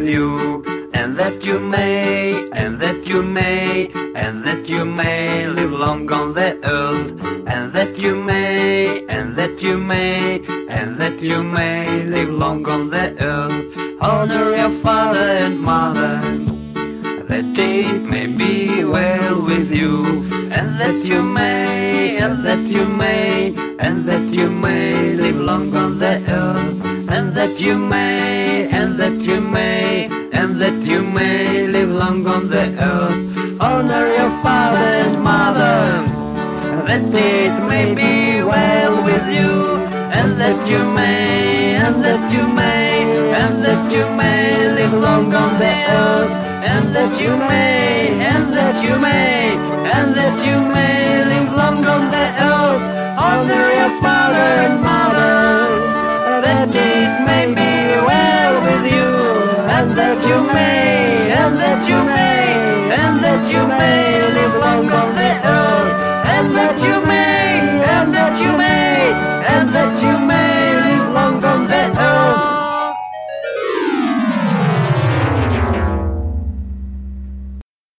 with you, and that you may, and that you may, and that you may live long on the earth, and that you may, and that you may, and that you may live long on the earth. Honor your father and mother, that it may be well with you, and that you may, and that you may, and that you may live long on the earth, and that you may, and that you may, and that you may live long on the earth. Honor your father and mother, that it may be well with you, and that you may, and that you may, and that you may live long on the earth, and that you may, and that you may, and that you may live long on the earth. Honor your father and mother, that it may be well with you, and that you may, and that you may.